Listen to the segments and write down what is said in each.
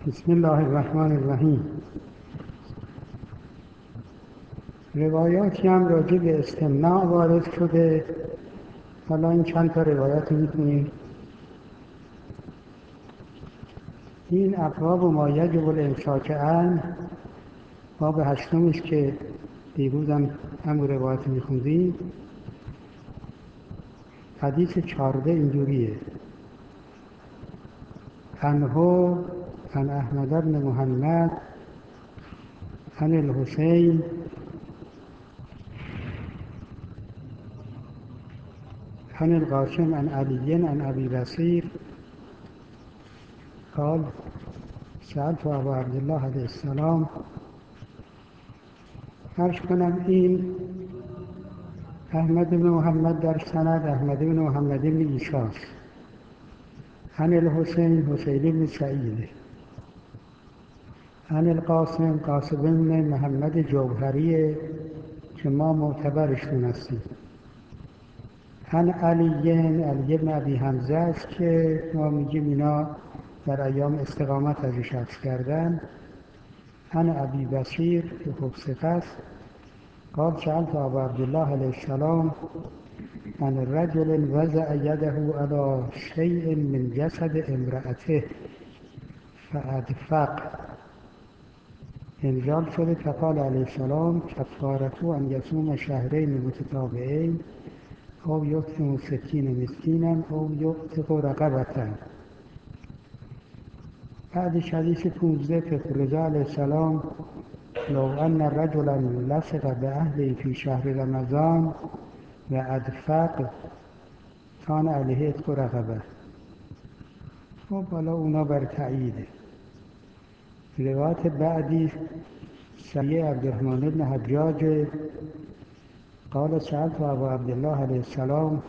بسم الله الرحمن الرحیم. روایاتی هم راجع به استمناء وارد شده. حالا این چند تا روایت می‌کنیم. این ابواب ما یجب الامساک عنه، باب 8 است که دیروز هم همون روایت می‌خوندیم. حدیث 14 اینجوریه: عنه عن احمد بن محمد عن الحسین عن القاسم عن علی عن ابی بصیر قال سألت ابا عبدالله علیه السلام. عرض کنم این احمد بن محمد در سند احمد بن محمد بن عیساست. عن الحسین حسین بن سعید، عن القاسم قاسم بن محمد جوهری که ما معتبرش دونستیم. عن علی بن ابی حمزه است که ما میگیم اینا در ایام استقامت ازش حفظ کردن. عن ابی بصیر که خب ثقه است. قال سألت ابا عبدالله علیه السلام عن رجل وضع یده علی شیء من جسد امرأته فادفق. انزال شده فقال علیه السلام کفارته ان یصوم شهرین متتابعین او یطعم 60 مسکینا او یعتق رقبة. بعدش حدیث 15 که رضا علیه السلام لو ان رجلا لصق باهله فی شهر رمضان و ادفق کان علیه عتق رقبه. خب حالا اونا بر تأییده. روایت بعدی سریع عبدالرحمن بن حجاج قال سألت ابا عبدالله علیه السلام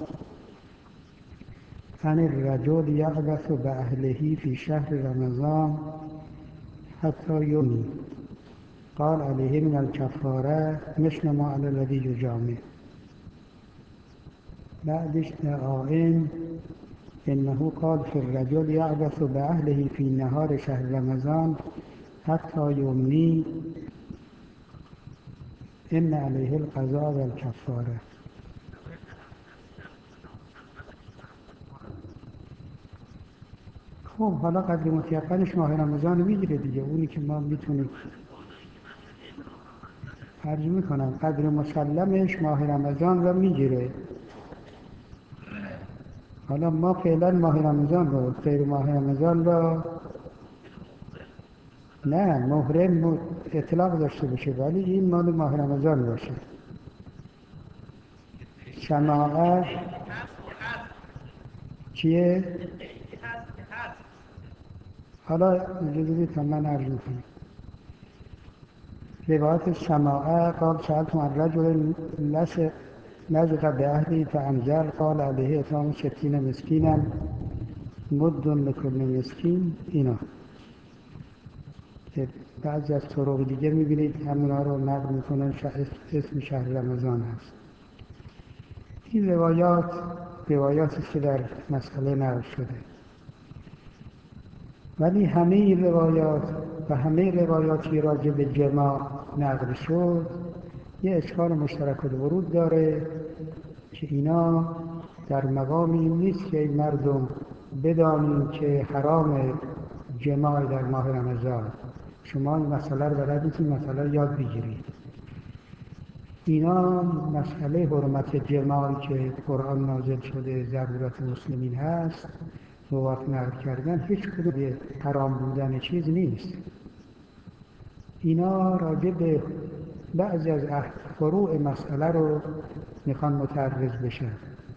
عن الرجل یعبث باهله فی شهر رمضان حتی یومی قال علیه من الکفاره مثل ما علی الذی یجامع. بعدش دعائم انه قال فی الرجل یعبث باهله فی نهار شهر رمضان حتی یومی ان علیه القضاء و الکفاره. خب حالا قدر متیقنش ماه رمضان میگیره دیگه. اونی که ما میتونیم عرض میکنم قدر مسلمش ماه رمضان رو میگیره. حالا ما فعلا ماه رمضان رو، غیر ماه رمضان رو نه محرم اطلاق داشته باشه، ولی این مال ماه رمضان باشه. سماعه چیه؟ حالا اجازه تا من عرض میکنم. روایت سماعه قال سألت عن رجل لصق باهله فانزل قال علیه اطعام 60 مسکینا مد لکل مسکین. اینا که بعضی از طرق دیگه میبینید همونا رو نقل میکنن اسم شهر رمضان هست. این روایاتی که در مسئله نقل شده، ولی همه این روایات و همه روایاتی راجع به جماع نقل شد یه اشکال مشترک الورود داره که اینا در مقامی نیست که مردم بدانیم که حرام جماع در ماه رمضان. شما این مسئله رو بلد نیستید، مسئله رو یاد بگیرید. اینا مسئله حرمت جماعی که قرآن نازل شده ضرورت مسلمین هست روایت نقل کردن، هیچ کدوم حرام بودن چیز نیست. اینا راجع به بعضی از فروع مسئله رو میخوان متعرض بشن.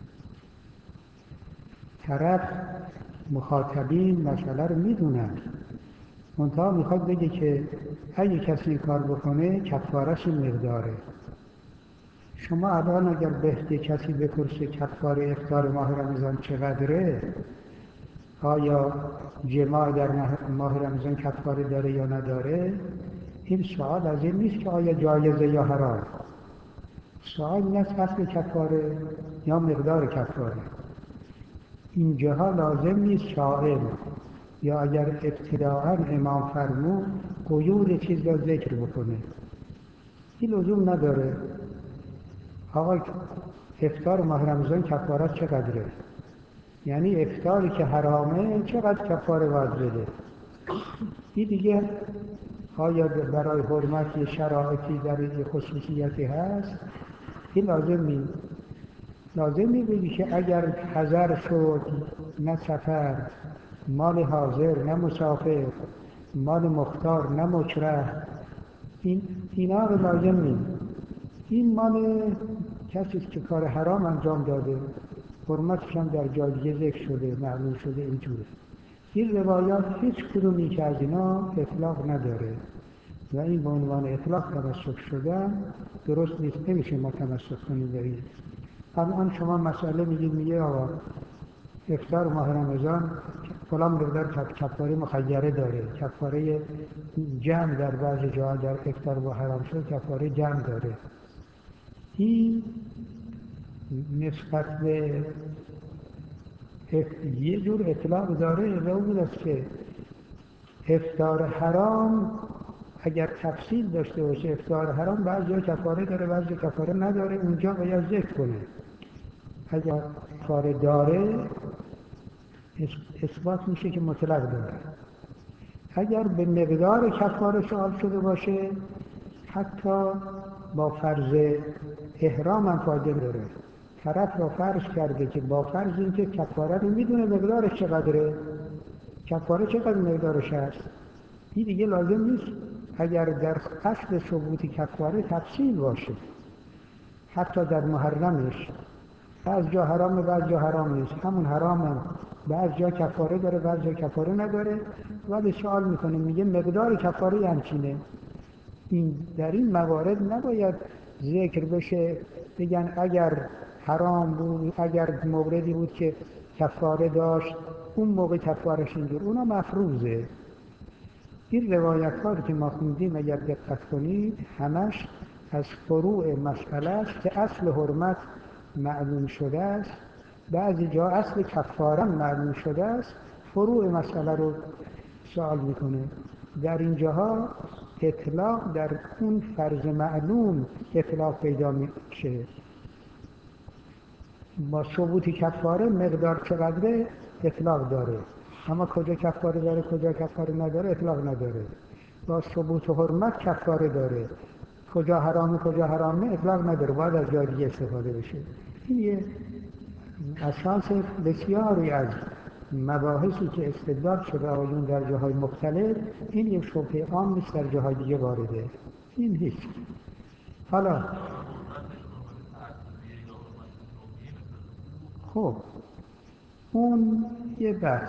طرف مخاطبین مسئله رو میدونن، منتها میخواد بگه که اگه کسی این کار بکنه کفارش این مقداره. شما الان اگر به کسی بپرسه کفاره افطار ماه رمضان چقدره، آیا جماع در ماه رمضان کفاره داره یا نداره، این سوال از این نیست که آیا جایزه یا حرام. سوال این است اصل کفاره یا مقدار کفاره. اینجاها لازم نیست شاعر یا اگر ابتداعا امام فرمود قیود چیز را ذکر بکنه. این لزوم نداره. آقا افطار ماه رمضان کفارت چقدره؟ یعنی افطاری که حرامه چقدر کفاره باید بده؟ این دیگه آیا برای حرمت یه شرایطی در یه خصوصیتی هست؟ این لازمی بگی که اگر حضر شد، نه سفر، مال حاضر نه مسافر، مال مختار نه مکره، اینا رو لازم نیست. این مال کسی که کار حرام انجام داده، حرمتش هم در جای دیگه ذکر شده، معلوم شده، اینجوره. این روایات هیچ کدومی که از اینا اطلاق نداره و این به عنوان اطلاق تمسک شدن درست نیست. نمیشه ما تمسک کنیم به این. الان شما مسئله میگه آقا افطار ماه رمضان فلان مقدار کفاره مخیره داره، کفاره جمع در بعضی جاها در افطار با حرام شد کفاره جمع داره. این نسبت به یه جور اطلاق داره و اون است که افطار حرام اگر تفصیل داشته باشه، افطار حرام بعضی جا کفاره داره بعضی جا کفاره نداره، اونجا باید ذکر کنه. اگر کفاره داره اثبات میشه که مطلق داره. اگر به مقدار کفاره سوال شده باشه حتی با فرض احرام هم فایده داره. طرف را فرض کرده که با فرض اینکه کفاره رو میدونه مقدارش چقدره، کفاره چقدر مقدارش هست، این دیگه لازم نیست اگر در اصل ثبوت کفاره تفصیل باشه. حتی در محرمش بعض جا حرامه بعض جا حرام نیست، همون حرام هم بعض جا کفاره داره بعض جا کفاره نداره، ولی سوال میکنه میگه مقدار کفاره همچینه. این در این موارد نباید ذکر بشه بگن اگر حرام بود، اگر موردی بود که کفاره داشت اون موقع کفارش اینجور، اونا مفروضه. این روایت ها که ما خوندیم اگر دقت کنید همش از فروع مسئله است که اصل حرمت معلوم شده است، بعضی جا اصل کفاره معلوم شده است، فروع مسئله رو سوال میکنه. در این جاها اطلاق در اون فرض معلوم اطلاق پیدا میشه. با ثبوت کفاره مقدار چقدره اطلاق داره، اما کجا کفاره داره کجا کفاره نداره اطلاق نداره. با ثبوت حرمت کفاره داره، کجا حرامه کجا حرامه اطلاق نداره، باید از جای دیگه استفاده بشه. این یه اساس بسیاری از مباحثی که استدلال شده آیون در جاهای مختلف، این یک شبهه عام نیست در جاهای دیگه وارده، این هیچ. حالا خب اون یه بحث.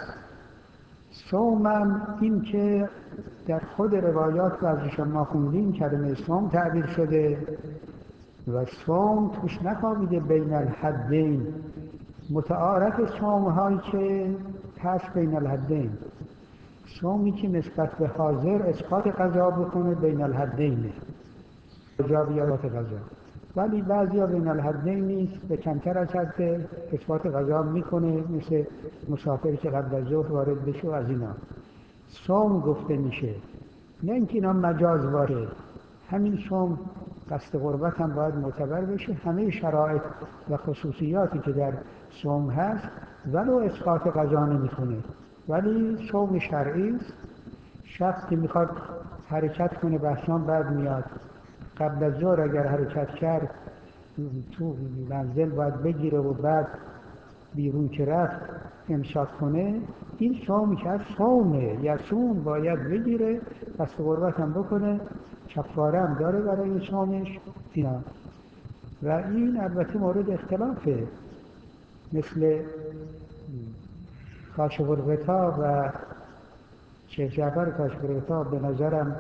صومم این که در خود روایات و ازش ما خوندیم کلمه صوم تعبیر شده و صوم توش نخوابیده بین الحدین. متعارف صوم‌هایی که هست بین الحدین، صومی که نسبت به حاضر اسقاط قضا بکنه بین الحدین، جابیات قضا، ولی بعضیا بین الحدین نیست، به کمتر از حد اسقاط قضا میکنه، مثل مسافری که قبل از ظهر وارد بشه و از اینا صوم گفته میشه. نه اینکه اینا مجاز وارد، همین صوم قصد قربت هم باید معتبر بشه، همه شرایط و خصوصیاتی که در صوم هست ولو اسقاط قضا نمیکنه، ولی صوم شرعی است. شخص که میخواد حرکت کنه بحثان بعد میاد، قبل از ظهر اگر حرکت کرد تو منزل باید بگیره و بعد بیرون که رفت امساک کنه، این صومی که از صومه یا صوم باید بگیره، قصد قربت هم بکنه، کفاره هم داره برای صومش اینا. و این البته مورد اختلافه، مثل کاشف الغطا و شیخ جعفر کاشف الغطا به نظرم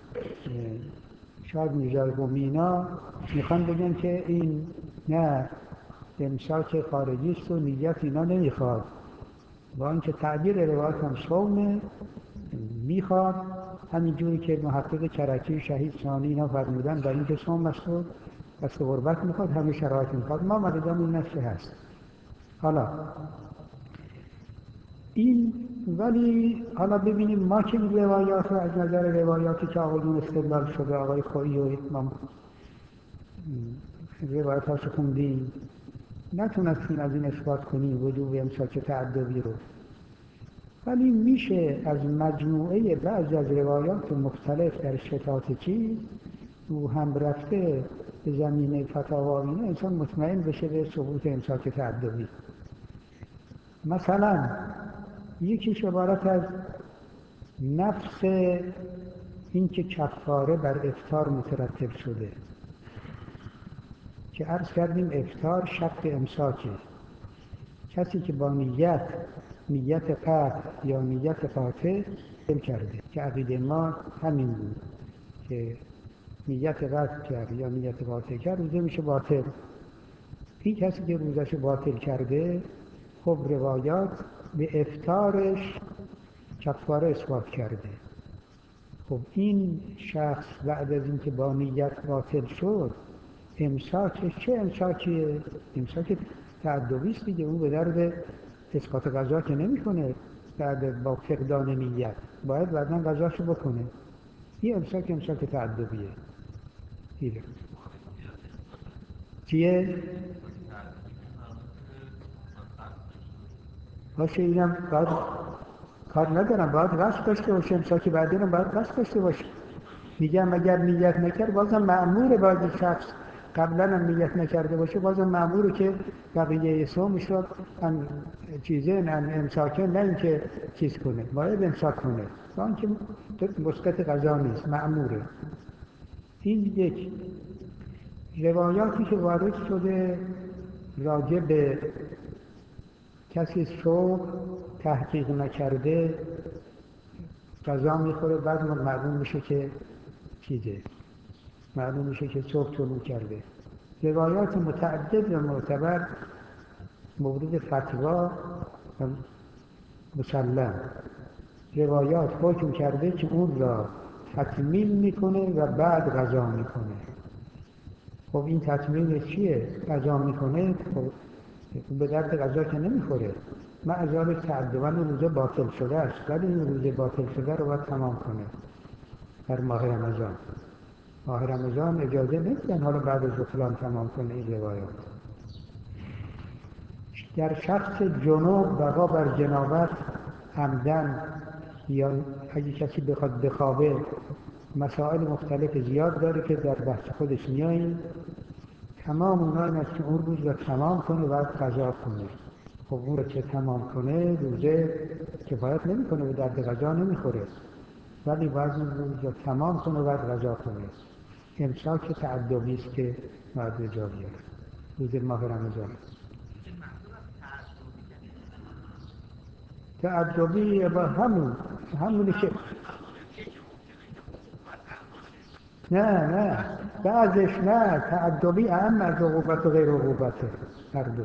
شاید میرزا قمینا میخوان بگن که این نه امساک خارجی است و نیت اینا نمیخواد، با اینکه تعبیر روایت هم صومه میخواد، همین جوری که محقق کرکی شهید ثانی اینا فرمودن در اینکه صوم است و قصد قربت میخواد، همه شرایط میخواد، ما مددان این نفسه هست. حالا این ولی حالا ببینیم ما که این روایات رو از نظر روایاتی که آقایون استدلال شده، آقای خویی و ما روایاتش خوندیم، نتونستیم از این اثبات کنیم وجوب امساک تعددی رو. ولی میشه از مجموعه بعضی از روایات مختلف در شتات چیز رو هم رفته به زمینه فتاوا و اینا انسان مطمئن بشه به ثبوت امساک تعددی. مثلا یکیش عبارت از نفس این که کفاره بر افطار مترتب شده، که عرض کردیم افطار شرط امساکه. کسی که با نیت قطع یا نیت قاطع کرده که عقیده ما همین بود که نیت قطع کرد یا نیت قاطع کرد روزه میشه باطل. این کسی که روزش باطل کرده، خب روایات به افطارش کفاره اثبات کرده. خب این شخص بعد از اینکه با نیت باطل شد، امساکش چه امساکیه؟ امساک تعددی است دیگه. او به درد اسقاط قضا که نمیکنه بعد با فقدان نیت، باید بعداً قضاشو بکنه. این امساک تعددیه. دیگه چیه؟ باشه اینم باید کار ندارم، باید قصد داشته باشه. امساک بعدی هم باید قصد داشته باشه. میگم اگر نیت نکرد بازم مأموره، باید شخص قبلا هم نیت نکرده باشه بازم مأموره که بقیه صومش رو امساکه، نه اینکه چیز کنه، باید امساک کنه، با اینکه مسقط قضا نیست، مأموره. این یک. روایاتی که وارد شده راجع به کسی صبح تحقیق نکرده قضا میخوره، بعد معلوم میشه که چیزه، معلوم میشه که صبح طلوع کرده. روایات متعدد و معتبر مورد فتوا و مسلم، روایات حکم کرده که اون را تطمیل میکنه و بعد قضا میکنه. خب این تطمیل چیه؟ قضا میکنه، خب به درد قضا که نمیخوره. معذار تعدداً روزه باطل شده است، ولی این روزه باطل شده رو باید تمام کنه. در ماه رمضان، ماه رمضان اجازه نمیدن حالا بعد از فلان تمام کنه. این روایات در شخص جنوب بقا بر جنابت عمدن، یا اگه کسی بخواد بخوابه، مسائل مختلف زیاد داره که در بحث خودش میاییم. تمام اونها این است که اون روز رو تمام کنه و بعد قضا کنه. خب اون رو که تمام کنه روزه کفایت نمیکنه، به درد قضا نمیخوره، ولی باید اون روز رو تمام کنه و بعد قضا کنه. امساک تعددی است که باید به جا بیاره روز ماه رمضان. تعددی با همونی که نه بعضش نه، تعددی اهم از عقوبت و غیر عقوبته. هر دو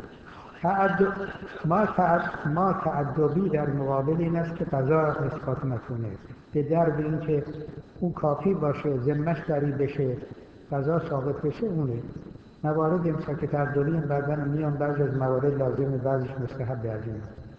ما تعددی در مقابل این است که قضا اسقاط نکنه، به درد این که اون کافی باشه، ذمه‌اش بری بشه، قضا ثابت بشه. اونه موارد امساک تعددی هم بعدن میان، بعضی از موارد لازمه، بعضیش مستحب عظیمه.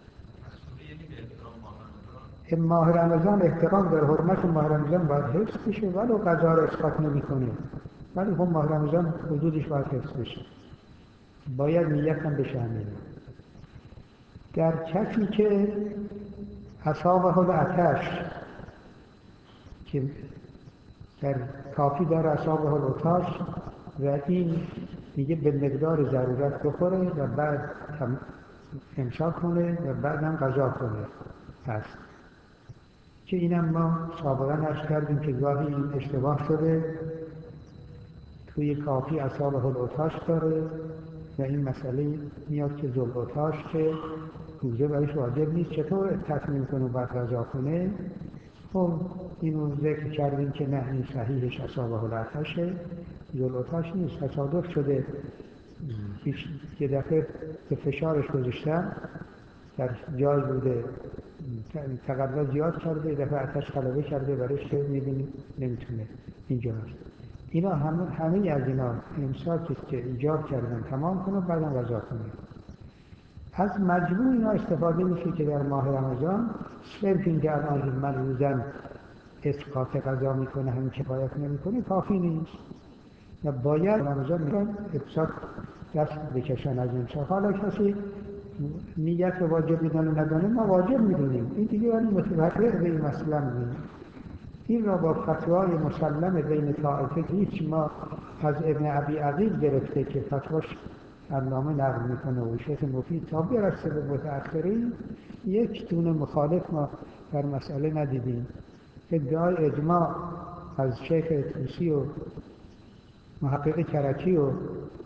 ماه رمضان احترام در حرمت ماه رمضان باید حفظ بشه، ولو قضا رو اسقاط نمی‌کنه، ولی خب ماه رمضان حدودش باید حفظ بشه، باید نیت هم بشه. همین در کسی که اصابه العطش، که در کافی داره اصابه العطش و این میگه به مقدار ضرورت بخوره و بعد امساک کنه و بعد هم قضا کنه هست، که اینم ما سابقا عرض کردیم که گاهی این اشتباه شده. توی کافی اصابه العطش داره و این مسئله میاد که ذوالعطش که روزه برایش واجب نیست، چطور تطمیل کنه و بعد قضا کنه؟ خب اینو ذکر کردیم که نه، این صحیحش اصابه العطشه، ذوالعطش نیست. تصادف شده یه دفعه به فشارش گذاشتن، در جای بوده تقدر زیاد کرده، یه دفعه آتش غلبه کرده برایش که می‌بینی نمیتونه اینجا هست. اینا همه از اینا امساکی که ایجاب کردن تمام کنه بعدم قضا کنه. از مجموع اینا استفاده میشه که در ماه رمضان صرف اینکه الان من روزم اسقاط غذا میکنه همین کفایت نمیکنه کافی نیست و باید رمضان میگن افساد دست بکشن از این چه. حالا کسی نیت واجب میدانه ندانه ما واجب میدونیم، این دیگه ولی متفرع به این مسئله میدونیم. این را با فتوای مسلم بین طائفه هیچ ما از ابن ابی عقیل گرفته که فتواش علامه نقل میکنه و شیخ مفید تا برسه به متأخرین یک دونه مخالف ما در مسئله ندیدیم. ادعای اجماع از شیخ طوسی و محقق کرکی و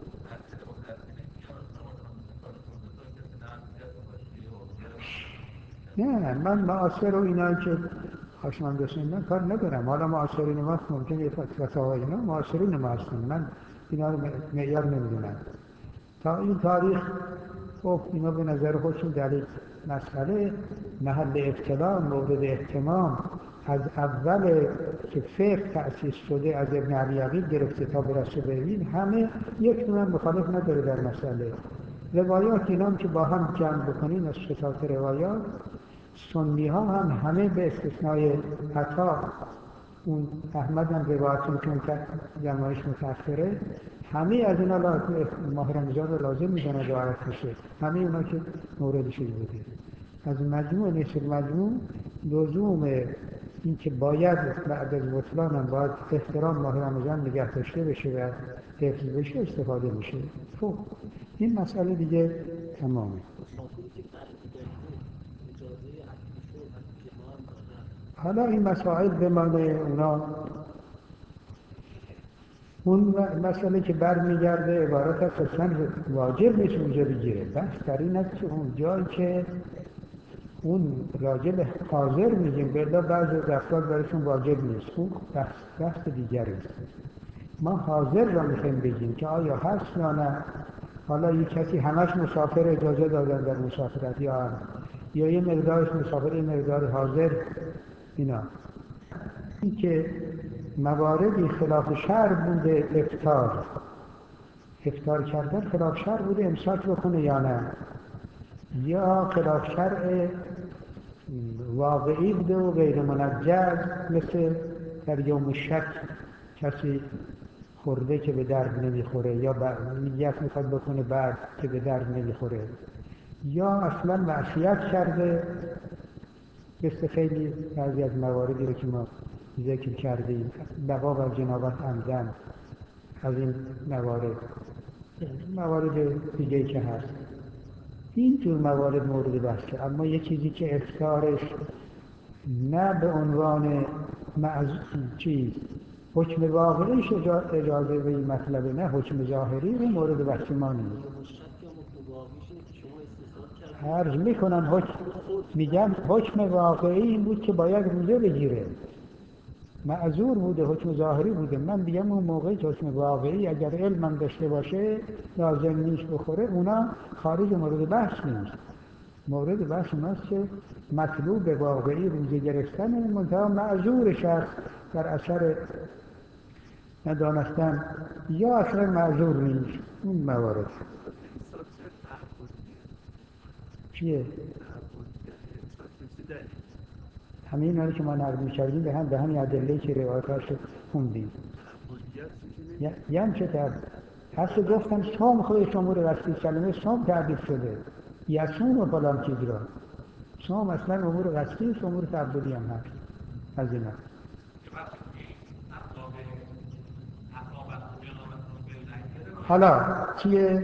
نه من معاصر و اینایی که خشمم رسوندن کار ندارم. حالا معاصرین ما ممکنه یه فتواهای اینا معاصرین ما هستن، من اینا رو معیار نمیدونم. تا این تاریخ خب اینا به نظر خودشون در این مسئله محل ابتلا مورد اهتمام از اول که فقه تأسیس شده از ابن ابی عقیل گرفته تا برسه به این همه یک دونه مخالف نداره در مسئله. روایات اینا هم که با هم جمع بکنین از شتات روایات سنی ها هم همه به استثنای عطا اون احمد هم روایتون چون جمعش متأخره همه از اینا ماه رمضان رو لازم میدونه دعایت بشه، همه اونا که موردش بوده. از مجموع نصف مجموع لزوم این که باید بعد از بطلان هم باید احترام ماه رمضان نگه داشته بشه و حفظ بشه استفاده میشه. خب این مسئله دیگه تمامه. حالا این مسائل بمانه اونا اون مسئله که برمیگرده عبارت از اصلا واجب نیست اونجا بگیره. بس در این است که اون جایی که اون راجع به حاضر میگیم بلا بعض از افراد برایشون واجب نیست، اون بحث دیگری است. ما حاضر را میخوایم بگیم که آیا هست یا نه. حالا یک کسی همش مسافر اجازه دادن در مسافرت یا یه مقدارش مسافر یه مقدار حاضر اینا. این که مواردی خلاف شرع بوده افطار کردن خلاف شرع بوده امساک بکنه یا نه، یا خلاف شرع واقعی بوده و غیر منجز مثل در یوم شک کسی خورده که به درد نمیخوره یا نیت میخواد بکنه بعد که به درد نمیخوره، یا اصلا معصیت کرده مثل خیلی بعضی از مواردی رو که ما ذکر کردیم بقا و جنابت عمدن از این موارد دیگه که هست این جور موارد مورد بحثه. اما یه چیزی که افطارش نه به عنوان حکم واقعیش اجازه به این مطلبه نه حکم ظاهری این مورد بحث ما نیست. عرض میکنم میگم حکم واقعی این بود که باید روزه بگیره، معذور بوده، حکم ظاهری بوده. من بگم اون موقعی که حکم واقعی اگر علمم داشته باشه لازم نیست بخوره، اونا خارج مورد بحث نیست. مورد بحث ماست که مطلوب واقعی روزه گرفتن منتها معذور شخص در اثر ندانستن یا اصلا معذور نیست. اون موارد چیه؟ همین هایی که ما نقل می‌کردیم به همین ادله‌ای که روایتاش خوندیم. یعنی چه هست گفتم صوم خودش امور وسیع کلمه صوم تعبیر شده یصوم و فلان چیز را. صوم اصلا امور وسیع است، امور تعبدی هم هست از اینا. حالا چیه؟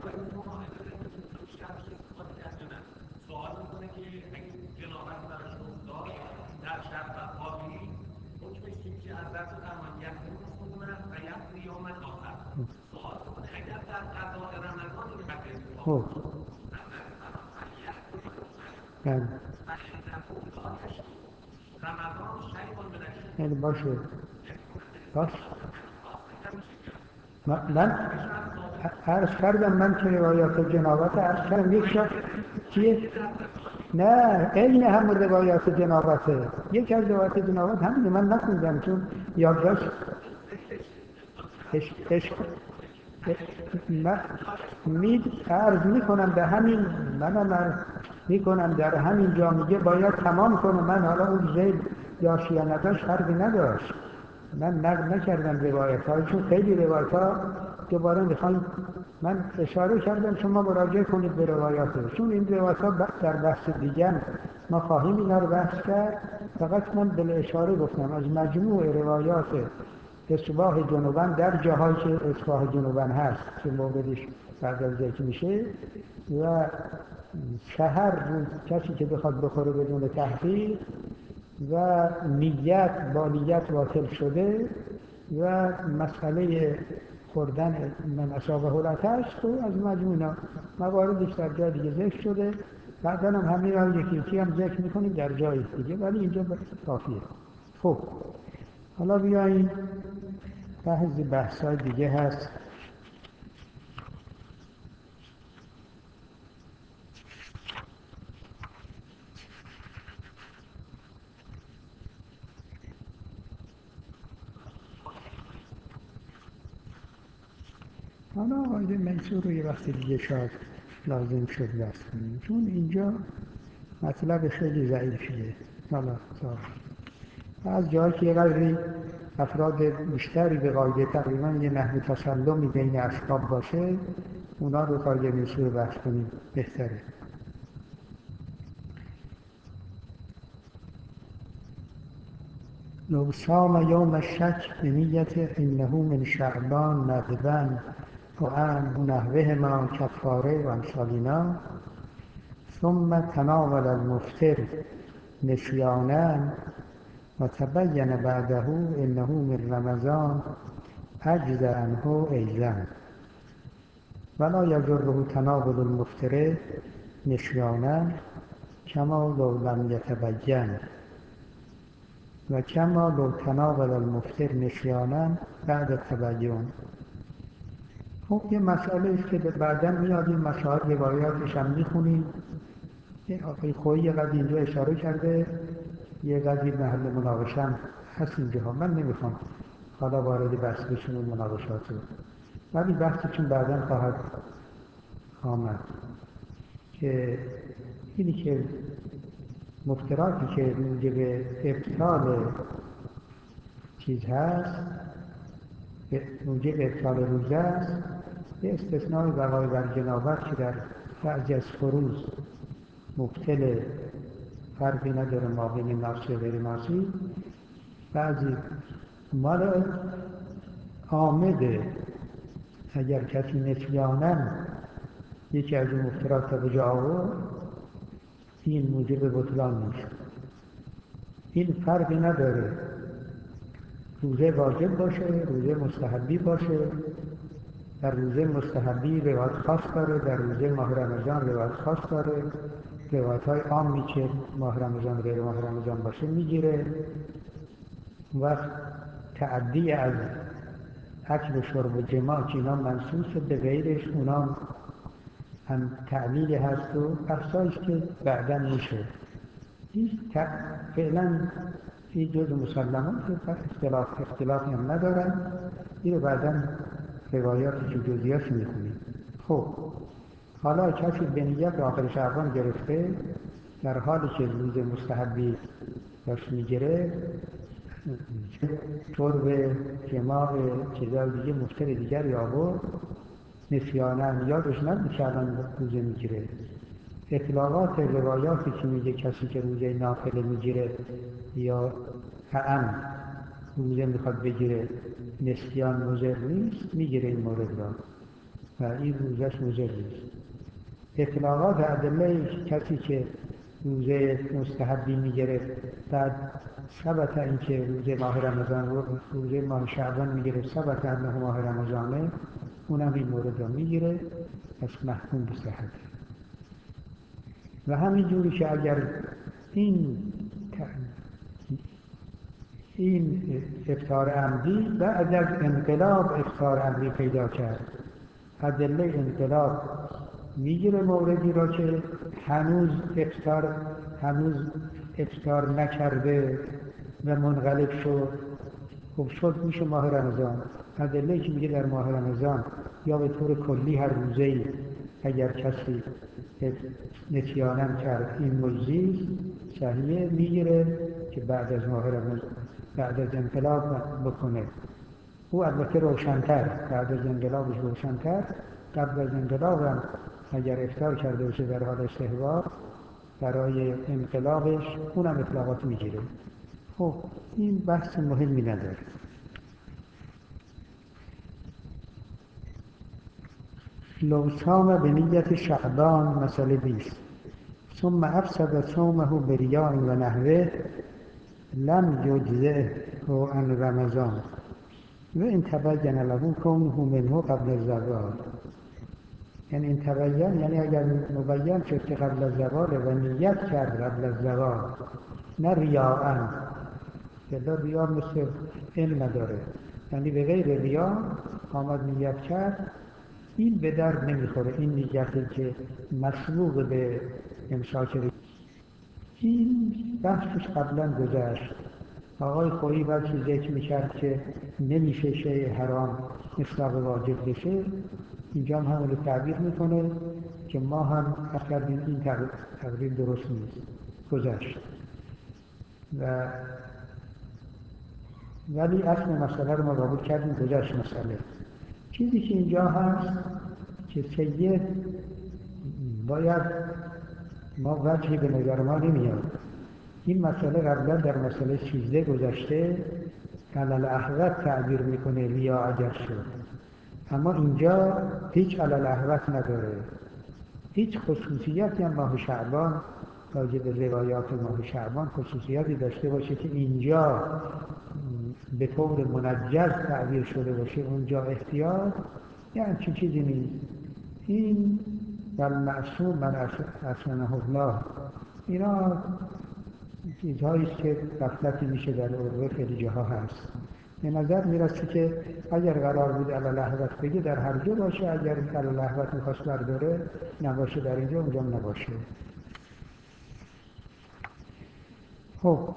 خب یعنی باشه من عرض کردم من که روایات جنابت عرض کردم یک شخص چیه؟ نه این هم روایات جنابته، یک از روایات جنابت همینه من نخوندم چون یادداشت من عرض میکنم به همین، منم عرض میکنم در همین جا میگه باید تمام کنم. من حالا اون زید داشت یا نداشت فرقی نداشت، من نقد نکردم روایت ها، چون خیلی روایت ها دوباره میخوایم، من اشاره کردم شما مراجعه کنید به روایات، چون این روایت ها در بحث دیگر ما خواهیم اینا رو بحث کرد. فقط من بل اشاره گفتم از مجموع روایات اصباح جنوبان در جاهایی که اصباح جنوبان هست که موردش بعد از ذکر میشه، و سحر کسی که بخواد بخوره بدون تحقیق و نیت با نیت باطل شده و مسئله خوردن من اصابه العطش تو از مجموع مواردش در جای دیگه ذکر شده. بعدا هم همین رو یکی هم ذکر میکنیم در جای دیگه، ولی اینجا کافیه. خب حالا بیاییم بعضی بحث‌های دیگه هست. حالا آقای منصور رو یه وقت دیگه شاید لازم شد بحث کنیم، چون اینجا مطلب خیلی ضعیفیه. حالا از جایی که قدری افراد بیشتری به قاعده تقریبا یه نحو تسلمی بین اصحاب باشه، اونا رو قاعده منصور بحث کنیم بهتره. لو صام يوم الشك بنية إنه من شعبان ندبا وأن نحوهما كفاره وامثالنا ثم تناول المفطر نسيانا وتبين بعده إنه من رمضان أجزى عنه أيضا ولا يضره تناول المفطر نسيانا كما لو لم يتبين و کما لو تناول المفطر نسیانا بعد التبین. خب یه مسئله است که بعدا میاد، این مسائل روایاتش هم میخونیم. آقای خویی یه قضیه اینجا اشاره کرده، یه قضیه محل مناقشه هم هست اینجا. من نمیخوام حالا وارد بحث بشیم مناقشات رو، ولی بحثی چون بعدا خواهد آمد که اینی که مفتراتی که موجب ابطال چیز هست، موجب ابطال روزه است، به استثنای بقای بر جنابت که در بعضی از فروض مبتل، فرقی نداره ما بین ناسی و غیر ناسی، بعضی مال آمده اگر کسی نسیانا یکی از این مفترات تا به جا آورد، این موجب بطلان نیست. این فرقی نداره روزه واجب باشه، روزه مستحبی باشه. در روزه مستحبی روایت خاص داره، در روزه ماه رمضان روایت خاص داره. روایت‌های عامی که ماه رمضان غیر ماه رمضان باشه میگیره. وقت تعدی از اکل و شرب و جماع که اینا منصوص به غیرش، اونا هم تعلیل هست و بحثایش که بعداً میشه. این فعلا این جز مسلمات اختلافی هم ندارن. این رو بعداً روایاتی که جزئیاتش میخونیم. خب حالا کسی به نیت آخر شعبان گرفته، در حالی که روز مستحبی داشت میگیره، شرب جماع چیزای دیگه مفتر دیگر آورد، نسیانن یادش نبود که الان روزه میگیره. اطلاقات روایاتی که میگه کسی که روزه نافله میگیره یا تعم روزه میخواد بگیره نسیان مضر نیست، میگیره این مورد را و این روزش مضر نیست. اطلاقات ادله کسی که روزه مستحبی میگیره بعد ثبت این که روزه ماه رمضان رو روزه ماه شعبان میگیره، ثبت انه ماه رمضانه، اونم این مورد را میگیره، پس محکوم به صحت. و همین جوری که اگر این افطار عمدی بعد از انقلاب افطار عمدی پیدا کرد، ادله انقلاب میگیره موردی را که هنوز افطار نکرده و منقلب شد، خب شد میشه ماه رمضان. ادله‌ای که میگه در ماه رمضان یا به طور کلی هر روزه‌ای اگر کسی نسیانم کرد این مجزی صحیحه، میگیره که بعد از ماه رمضان بعد از انقلاب بکنه. او البته روشن‌تر، بعد از انقلابش روشن‌تر، قبل از انقلاب هم اگر افطار کرده باشه در حال استحباب برای انقلابش اونم اطلاقات میگیره. خب این بحث مهمی نداره. لو صام به نیت شعبان مسئله 20 ثم افسد صومه بریاء و نحوه لم یجزئه عن رمضان و این تبین له کونه منه قبل الزوال. یعنی این تبین یعنی اگر مبین شد که قبل الزوال و نیت کرد قبل الزوال، نه ریاء، که ریا مثل علم نداره، یعنی به غیر ریا آمد نیت کرد، این به درد نمیخوره. این نیتی که مسبوق به امساک این بحثش قبلا گذشت. آقای خویی وقتی ذکر میکرد که نمیشه شیء حرام مصداق واجب بشه، اینجا هم همون رو تعبیر میکنه که ما هم اصلا این تعبیر درست نیست، گذشت. ولی اصل مسئله رو ما قبول کردیم، گذشت مسئله. چیزی که اینجا هست که سید باید ما وجهی به نظر ما نمیاد. این مسئله قبلا در مسئله 13 گذشته علل احوت تعبیر میکنه ریا اگر شد، اما اینجا هیچ علل احوت نداره، هیچ خصوصیتی هم ماه شعبان راجع به روایات ماه شعبان خصوصیتی داشته باشه که اینجا به طور منجز تعبیر شده باشه اونجا احتیاط، یعنی چی چیزی نیست. این در معصوم من اصلنه الله، اینا چیزهاییست که غفلتی میشه در عروه خیلی جاها هست. به نظر میرسه که اگر قرار بود علی احوت بگه در هر جا باشه، اگر علی احوت میخواست برداره نباشه در اینجا اونجا نباشه. خب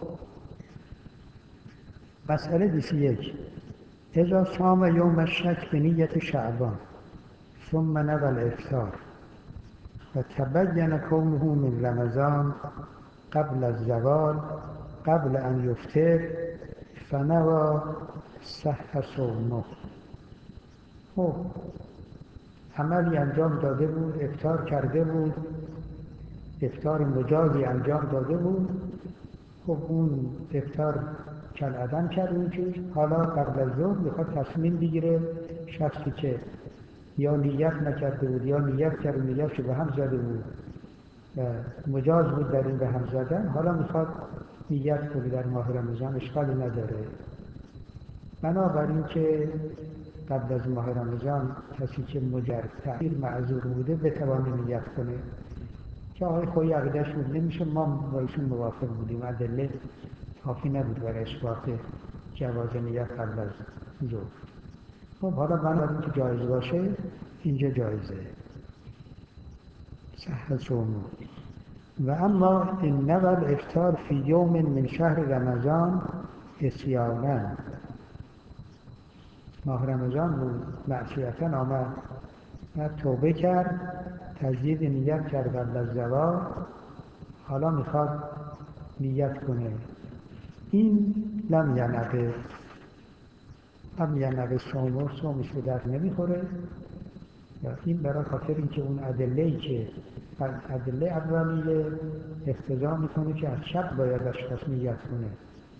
مسئله 21 اذا صام یوم الشک به نیت شعبان ثم نوى الافطار و تبین کونه من رمضان قبل الزوال قبل ان یفطر فنوى صح صومه. خب عملی انجام داده بود، افطار کرده بود، افطار مجازی انجام داده بود. خب اون افطار کالعدم کرد اونجور، حالا قبل از ظهر میخواد تصمیم بگیره. شخصی که یا نیت نکرده بود یا نیت کرد نیتش به هم زده بود و مجاز بود در این به هم زدن، حالا میخواد نیت کنه در ماه رمضان، اشکالی نداره. بنابراین که قبل از ماه رمضان کسی که مجرد تغییر معذور بوده بتوانه نیت کنه، که آقای خویی عقیده‌اش بود نمیشه، ما با ایشون موافق بودیم، ادله کافی نبود برای اثبات جواز نیت قبل از ظهر. خب حالا بنابراین که جایز باشه اینجا جایزه، صح صومه. و اما ان نوى الافطار فی یوم من شهر رمضان عصیانا، ماه رمضان بود، معصیتا آمد و توبه کرد، تجدید نیت کرد قبل از زوال، حالا میخواد نیت کنه. این لم ینقض صومه، صومش به درد نمیخوره. این برای خاطر اینکه اون ادله‌ای که ادله اولیه اقتضا میکنه که از شب باید اشخاص نیت کنه،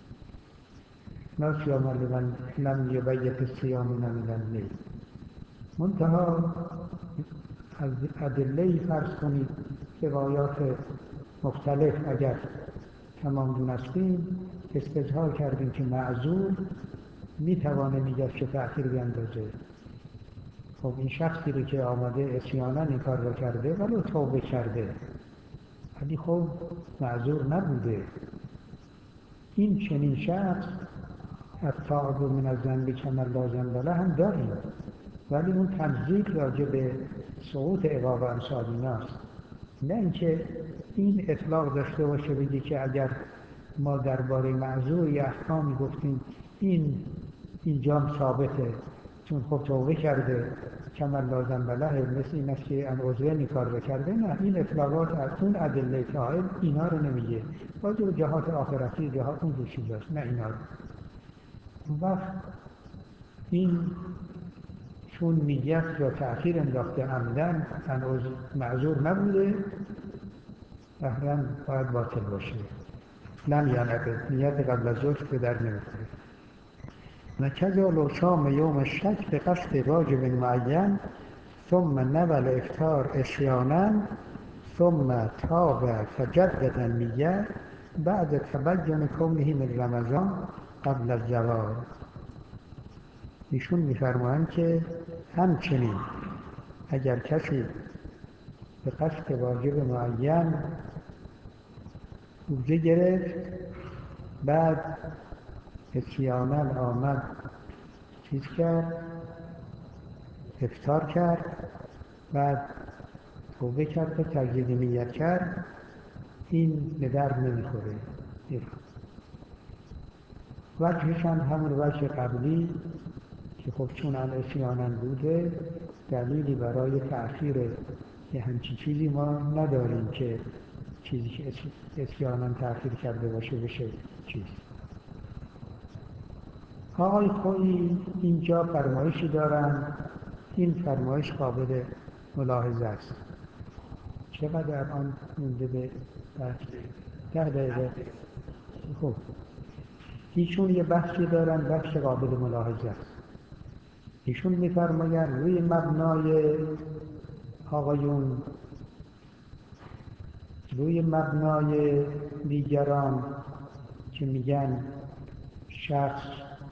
نه صیام لمن لم یبیت الصیام من اللیل. منتها از ادله‌ای فرض کنید روایات مختلف اگر تمام دونستیم استظهار کردیم که معذور میتوانه نیتش تأخیر بیندازه. خب این شخصی رو که آمده عصیانا این کار رو کرده ولی توبه کرده، ولی خب معذور نبوده، این چنین شخص التائب من الذنب کمن لا ذنب له هم داریم، ولی اون تمثیل راجع به سقوط عقاب امثال ایناست، نه اینکه این اطلاق داشته باشه بگی که اگر ما درباره معذور یا احکامی گفتیم این اینجا هم ثابته، چون خب توبه کرده کمر لازم بله، مثل این است که ان عضوه این کار بکرده. نه، این اطلاقات از اون ادله فاعل اینا رو نمیگه، باید جهات آخرتی، جهات اون چیزاست، نه اینا رو. اون وقت این چون نیت یا تأخیر انداخته عمدن، ان عضو معذور نبوده، احرام باید باطل باشه. لم ینعقد، نیت قبل از ظهر به در نمیخوره. و کذا لو صام یوم الشک به قصد واجب معین ثم نوى الافطار عصیانا ثم تاب فجدد النیة بعد تبین کونه من رمضان قبل الزوال. ایشون میفرمایند که همچنین اگر کسی به قصد واجب معین روزه گرفت، بعد عصیانا آمد چیز کرد، افطار کرد، بعد توبه کرد و تجدید نیت کرد، این به درد نمیخوره. وجهش هم همون وجه قبلی که خب چون عصیانا بوده، دلیلی برای تأخیر یه همچین چیزی ما نداریم که چیزی که عصیانا تأخیر کرده باشه بشه چیز. آقای خویی اینجا فرمایشی دارن، این فرمایش قابل ملاحظه است. چقدر آن مونده به 10 دقیقه؟ خب ایشون یه بحثی دارن، بحث قابل ملاحظه است. ایشون میفرمایند روی مبنای آقایون، روی مبنای دیگران که میگن شخص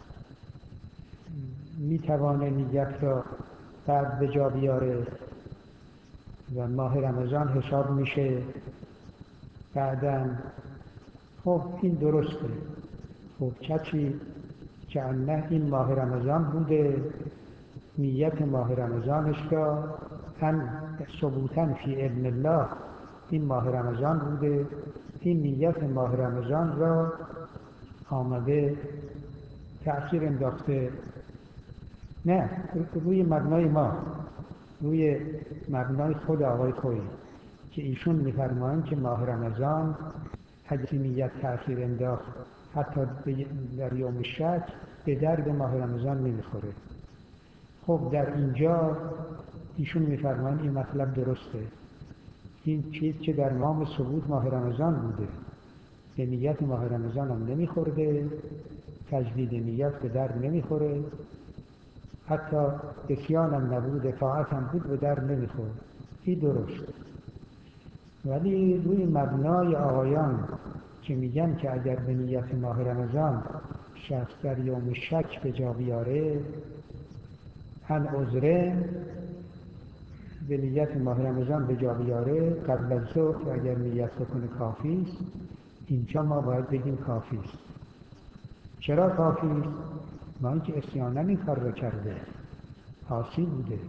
میتوانه نیت را بعد به جا بیاره و ماه رمضان حساب میشه بعداً، خب این درسته. خب کسی که نه این ماه رمضان بوده، نیت ماه رمضانش را هم ثبوتاً فی علم الله این ماه رمضان بوده، این نیت ماه رمضان را آمده تأخیر انداخته. نه، روی مبنای ما، روی مبنای خود آقای خویی که ایشون میفرمایند که ماه رمضان اگه نیت تأخیر انداخت حتی در یوم شک به درد ماه رمضان نمیخوره. خب در اینجا ایشون میفرمایند این مطلب درسته، این چیز که در مقام ثبوت ماه رمضان بوده به نیت ماه رمضان هم نمیخورده، تجدید نیت به درد نمیخوره، حتی عصیان هم نبود، اطاعت هم بود، به در نمیخوره. این درست. ولی روی مبنای آقایان که میگن که اگر به نیت ماه رمضان شخص در یوم شک به جا بیاره، ان عذره به نیت ماه رمضان به جا بیاره قبل از ظهر اگر نیت بکنه کافی است. اینجا ما باید بگیم کافی است. چرا کافی است؟ ما اینکه عصیانا این کار رو کرده، عاصی بوده.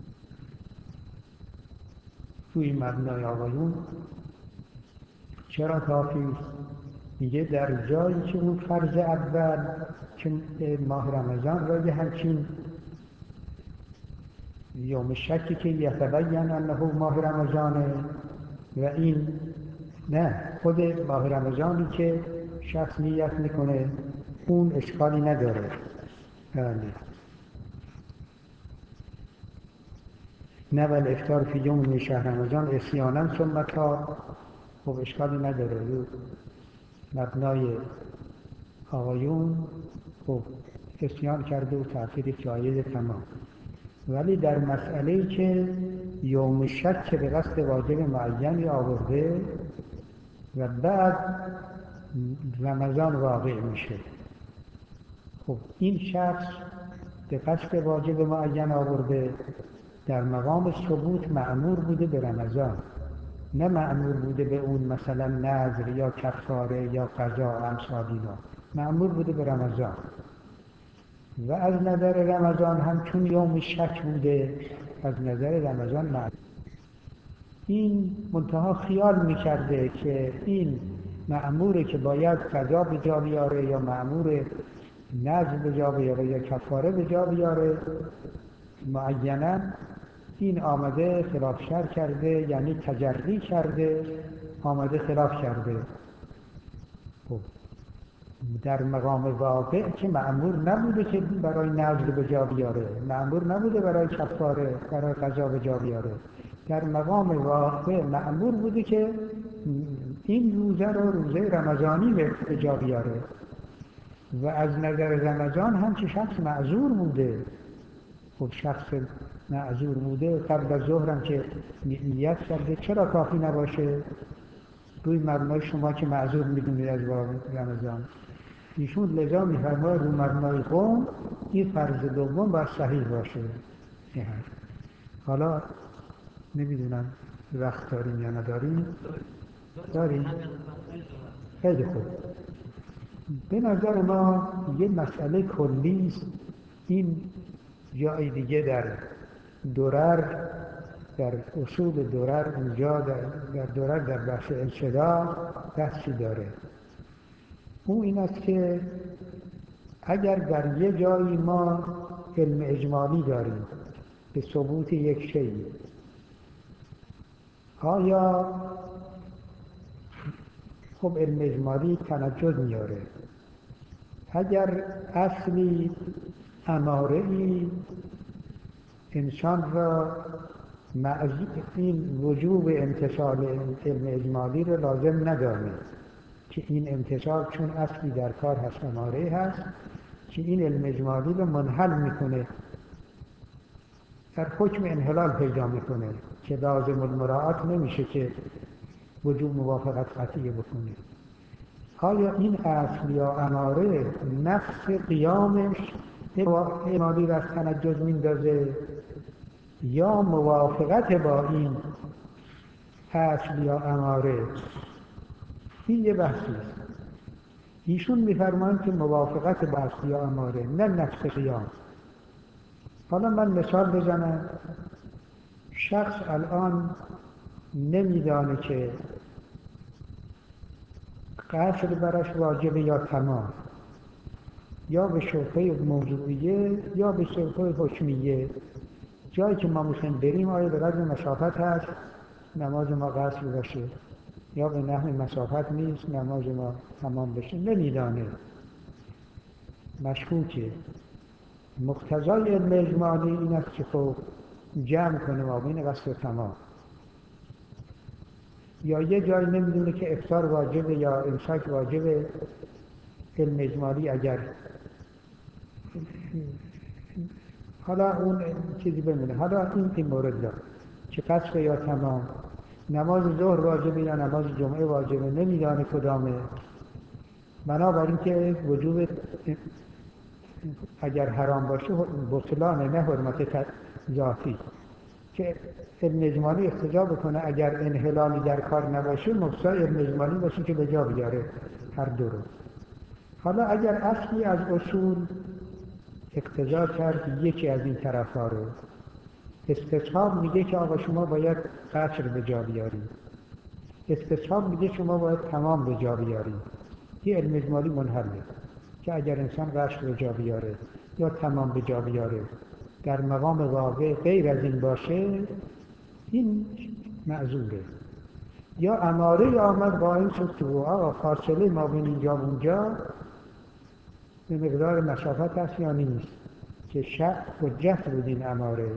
توی مبنای آقایون چرا کافی است؟ میگه در جایی که اون فرض اول که ماه رمضان را یه همچین یوم شکی که یتبین انه ماه رمضانه و این نه، خود ماه رمضانی که شخص نیت میکنه اون اشکالی نداره. بله. نه ولی افطار فی یوم من شهر رمضان عصیانا ثم تاب، خب اشکالی نداره. مبنای آقایون خب عصیان کرده و تأخیر جایز تمام. ولی در مسئله‌ای که یوم شک به قصد واجب معینی آورده و بعد رمضان واقع میشه، خب این شخص به قصد واجب معین آورده، در مقام ثبوت مأمور بوده به رمضان، نه مأمور بوده به اون مثلا نذر یا کفاره یا قضا امثال اینا، مأمور بوده به رمضان. و از نظر رمضان هم چون یوم شک بوده، از نظر رمضان مأمور. این منتها خیال میکرده که این مأموره که باید قضا به جا بیاره یا مأمور نذر به جا بیاره یا کفاره به جا بیاره معینا، این آمده خلاف شرع کرده، یعنی تجری کرده، آمده خلاف کرده. خب در مقام واقع که مأمور نبوده که برای نذر به جا بیاره، مأمور نبوده برای کفاره، برای قضا به جا بیاره. در مقام واقع مأمور بوده که این روزه رو روزه رمضانی به جا بیاره و از نظر رمضان هم که شخص معذور بوده. خب شخص معذور بوده قبل از ظهر هم که نیت کرده، چرا کافی نباشه؟ روی مبنای شما که معذور میدونید از رمضان، ایشون لذا میفرماید رو مبنای قوم این فرض دوم باید صحیح باشه. حالا نمیدونم وقت داریم یا نداریم. داریم؟ خیلی خوب. به نظر ما یه مسئله کلی است. این جای دیگه در درر، در اصول درر، اونجا در درر در بخش انشداد بحثی داره. اون این است که اگر در یه جایی ما علم اجمالی داریم به ثبوت یک شیء، آیا خب علم اجمالی تنجد میاره؟ اگر اصلی اماره‌ای انسان را این وجوب امتثال علم اجمالی را لازم نداره که این امتثال چون اصلی در کار هست، اماره هست که این علم اجمالی را منحل میکنه، در حکم انحلال پیدا میکنه که لازم المراعات نمیشه که وجوب موافقت قطعی بکنه. آیا این اصل یا اماره نفس قیامش اجمالی را از تنجز میندازه یا موافقت با این اصل یا اماره؟ این یه بحثی است. ایشون میفرمایند که موافقت با اصل یا اماره، نه نفس قیام. حالا من مثال بزنم. شخص الان نمیدانه که قصر برش واجبه یا تمام، یا به شبهه موضوعیه یا به شبهه حکمیه. جایی که ما میخوایم بریم آیا به قدر مسافت هست نماز ما قصر باشه یا به نحو مسافت نیست نماز ما تمام بشه، نمیدانه، مشکوکه. مقتضای علم اجمالی این است که خب جمع کنه ما بین قصر و تمام. یا یه جایی نمیدونه که افطار واجبه یا امساک واجبه، علم اجمالی اگر حالا اون چیزی بمونه. حالا این مورد داره که قصر یا تمام، نماز ظهر واجبه یا نماز جمعه واجبه، نمیدانه کدامه. بنابراین که وجوب اگر حرام باشه بطلانه، نه حرمت ذاتی، که علم اجمالی اقتضا بکنه اگر انحلالی در کار نباشه مقتضای علم اجمالی باشه که به جا بیاره هر دو رو. حالا اگر اصلی از اصول اقتضا کرد یکی از این طرف‌ها رو، استصحاب میگه که آقا شما باید قصر به جا بیاری، استصحاب میگه شما باید تمام به جا بیاری، یه علم اجمالی منحله که اگر انسان قصر به جا بیاره یا تمام به جا بیاره در مقام واقع غیر از این باشه، این معذوره. یا اماره آمد قائم شد که آقا فاصله ما بین اینجا و اونجا به مقدار مسافت هست یا نیست، که حجت بود این اماره.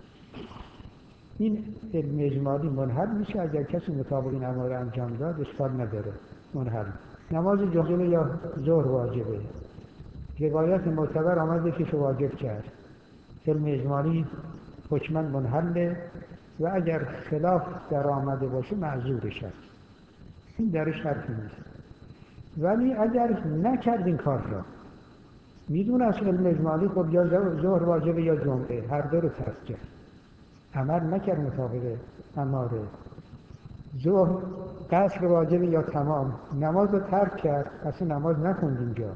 این علم اجمالی منحل میشه اگر کسی مطابق این اماره انجام داد، اشکال نداره، منحل. نماز جمعه یا ظهر واجبه، روایت معتبر آمده که واجب کرد، علم اجمالی حکماً منحله و اگر خلاف در آمده باشه معذورش هست، این درش حرفی نیست. ولی اگر نکرد این کار را، میدونه از علم اجمالی خب یا ظهر واجبه یا جمعه، هر دو رو ترک کرد، عمل نکرد مطابق اماره، ظهر قصر واجبه یا تمام، نماز رو ترک کرد، اصلا نماز نخوند اینجا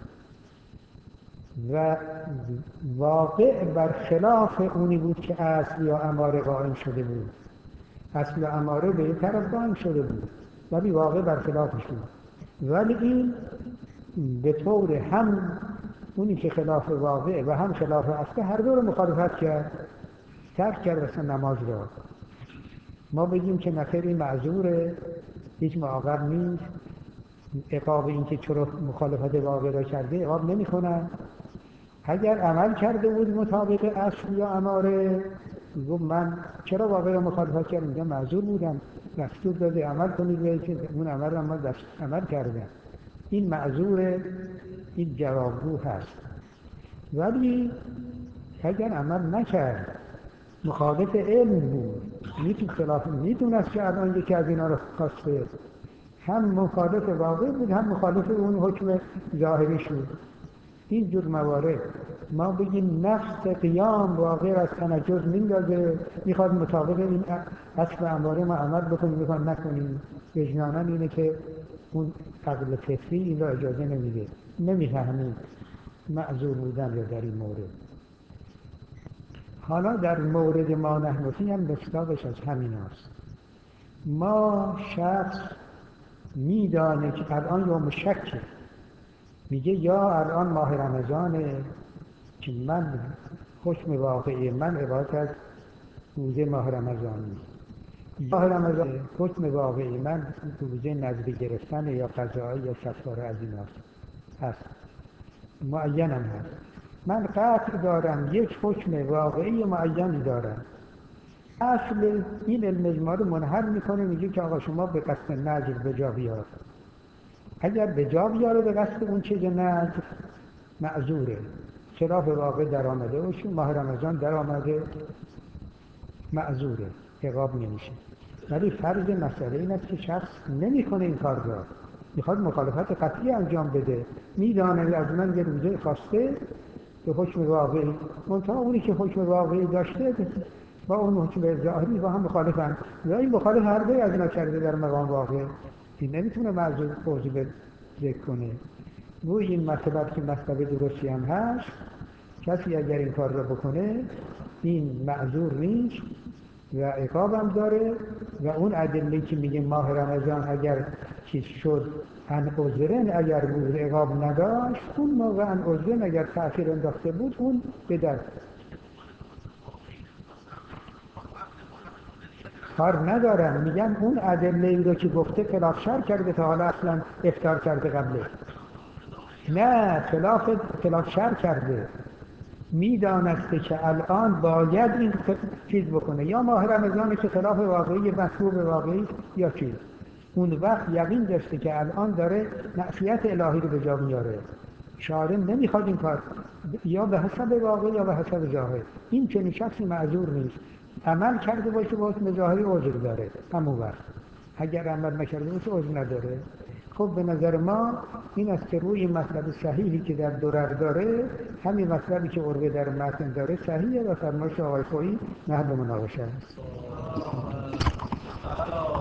و واقع برخلاف اونی بود که اصل یا اماره قائم شده بود. اصل و اماره به این طرف قائم شده بود ولی واقع برخلافش بود. ولی این به طور هم اونی که خلاف واقع و هم خلاف اصل هر دو رو مخالفت کرد، ترک کرد اصلا نماز را. ما بگیم که نخیر این معذوره، هیچ معاقب نیست، عقاب این که چرا مخالفت واقع را کرده عقاب نمی کنن. اگر عمل کرده بود مطابق اصل یا اماره، میگم من چرا واقع را مخالفت کردم؟ میگم معذور بودم، دستور داده عمل کنید و که اون عمل را من عمل کردم. این معذور، این جوابگو هست. ولی اگر عمل نکرد، مخالف علم بود، میدونست که الان یکی از اینا رو خواسته، هم مخالف واقع بود هم مخالف اون حکم ظاهری شد. این جور موارد ما بگیم نفس قیام واقع از تنجز میندازه، میخواد مطابق این اصل اماره ما عمل بکنیم، میخواد نکنیم. وجداناً اینه که اون عقل فطری این را اجازه نمیده، نمیفهمیم معذور بودن یا در این مورد. حالا در مورد ما نحن فیه هم مصداقش از همین هست. ما شخص میدانه که الان یوم شکه، میگه یا الان ماه رمضانه که من حکم واقعی من عبارت از روزه ماه رمضانی، ماه رمضان حکم واقعی من روزه نذری گرفتن یا قضایی یا کفاره از این هست، معینم هست. من قطع دارم یک حکم واقعی معینی دارم. اصل این علم اجماع رو منحل میکنه، میگه که آقا شما به قصد نذر به جا بیار. اگر به جا بیاره به قصد اون چیز نذر، معذوره. خلاف واقع در آمده باشه، ماه رمضان در آمده، معذوره، عقاب نمیشه. ولی فرض مسئله این است که شخص نمیکنه این کار را، میخواد مخالفت قطعی انجام بده، میدانه از من یه روزه خواسته به حکم واقعی، منتها اونی که حکم واقعی داشته با اون حکم ظاهری با هم مخالفن، یا این مخالف هر دوی از اینا کرده در مقام واقع، این نمیتونه معذور توضیح ذکر کنه. و این مطلب که مطلب درستی هم هست، کسی اگر این کار را بکنه این معذور نیست و عقاب هم داره. و اون ادله که میگه ماه رمضان اگر چیز شد ان عذرن، اگر بود عقاب نداشت، اون موقع ان عذرن اگر تأخیر انداخته بود اون به در کار ندارن. میگن اون ادله ای رو که گفته خلاف شر کرده، تا حالا اصلا افطار کرده قبله، نه خلاف شر کرده، میدانسته که الان باید این چیز بکنه، یا ماه رمضان که خلاف واقعی مطلوب واقعی یا چیز، اون وقت یقین داشته که الان داره معصیت الهی رو به جا میاره. شارع نمیخواد این کار، یا به حسب واقع یا به حسب ظاهر. این چنین شخصی معذور نیست. عمل کرده باشه با حکم ظاهری عذر داره همون وقت، اگر عمل نکرده باشه عذر نداره. خب به نظر ما این است که روی مطلب صحیحی که در درر داره، همین مطلبی که عروه در متن داره صحیحه و فرمایش آقای خویی محل مناقشه است.